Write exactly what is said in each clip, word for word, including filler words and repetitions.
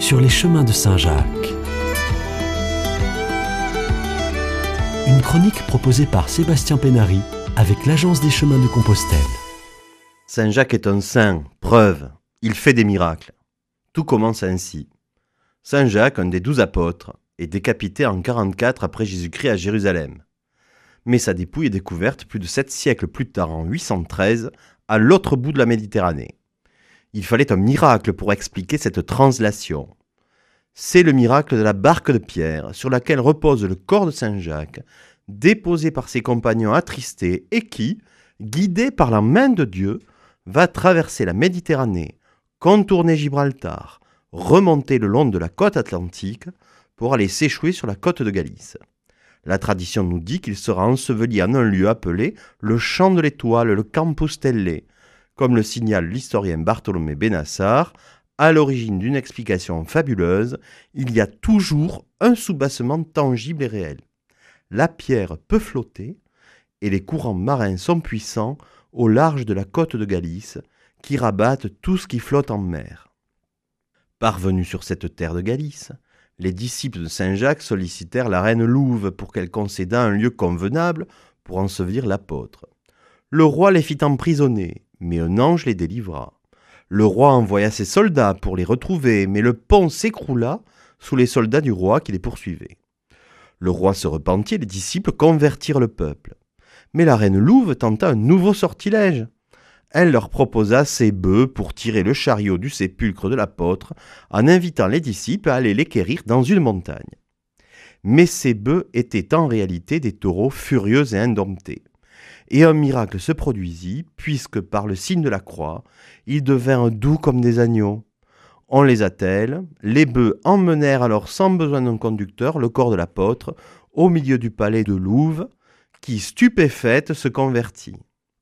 sur les chemins de Saint-Jacques. Une chronique proposée par Sébastien Pénary avec l'Agence des chemins de Compostelle. Saint-Jacques est un saint, preuve, il fait des miracles. Tout commence ainsi. Saint-Jacques, un des douze apôtres, est décapité en quarante-quatre après Jésus-Christ à Jérusalem. Mais sa dépouille est découverte plus de sept siècles plus tard, en huit cent treize, à l'autre bout de la Méditerranée. Il fallait un miracle pour expliquer cette translation. C'est le miracle de la barque de pierre sur laquelle repose le corps de Saint-Jacques, déposé par ses compagnons attristés et qui, guidé par la main de Dieu, va traverser la Méditerranée, contourner Gibraltar, remonter le long de la côte atlantique pour aller s'échouer sur la côte de Galice. La tradition nous dit qu'il sera enseveli en un lieu appelé le Champ de l'Étoile, le Campus Stelle, comme le signale l'historien Bartholomé Benassar. À l'origine d'une explication fabuleuse, il y a toujours un soubassement tangible et réel. La pierre peut flotter et les courants marins sont puissants au large de la côte de Galice qui rabattent tout ce qui flotte en mer. Parvenus sur cette terre de Galice, les disciples de Saint-Jacques sollicitèrent la reine Louve pour qu'elle concédât un lieu convenable pour ensevelir l'apôtre. Le roi les fit emprisonner, mais un ange les délivra. Le roi envoya ses soldats pour les retrouver, mais le pont s'écroula sous les soldats du roi qui les poursuivaient. Le roi se repentit et les disciples convertirent le peuple. Mais la reine Louve tenta un nouveau sortilège. Elle leur proposa ses bœufs pour tirer le chariot du sépulcre de l'apôtre en invitant les disciples à aller les quérir dans une montagne. Mais ces bœufs étaient en réalité des taureaux furieux et indomptés. Et un miracle se produisit, puisque par le signe de la croix, ils devinrent doux comme des agneaux. On les attelle, les bœufs emmenèrent alors sans besoin d'un conducteur le corps de l'apôtre au milieu du palais de Louve, qui, stupéfaite, se convertit.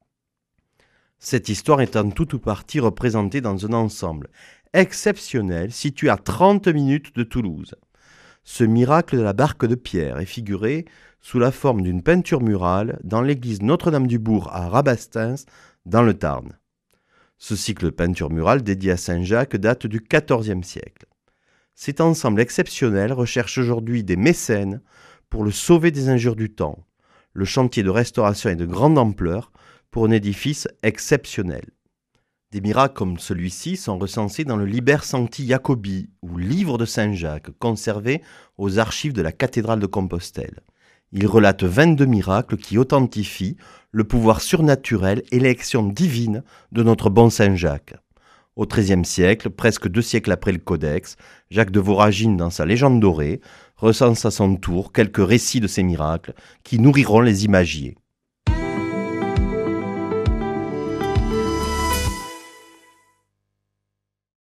Cette histoire est en tout ou partie représentée dans un ensemble exceptionnel situé à trente minutes de Toulouse. Ce miracle de la barque de pierre est figuré sous la forme d'une peinture murale dans l'église Notre-Dame-du-Bourg à Rabastens, dans le Tarn. Ce cycle de peinture murale dédié à Saint-Jacques date du quatorzième siècle. Cet ensemble exceptionnel recherche aujourd'hui des mécènes pour le sauver des injures du temps. Le chantier de restauration est de grande ampleur pour un édifice exceptionnel. Des miracles comme celui-ci sont recensés dans le Liber Sancti Jacobi, ou livre de Saint-Jacques, conservé aux archives de la cathédrale de Compostelle. Il relate vingt-deux miracles qui authentifient le pouvoir surnaturel et l'élection divine de notre bon Saint-Jacques. Au treizième siècle, presque deux siècles après le Codex, Jacques de Voragine, dans sa Légende dorée, recense à son tour quelques récits de ces miracles qui nourriront les imagiers.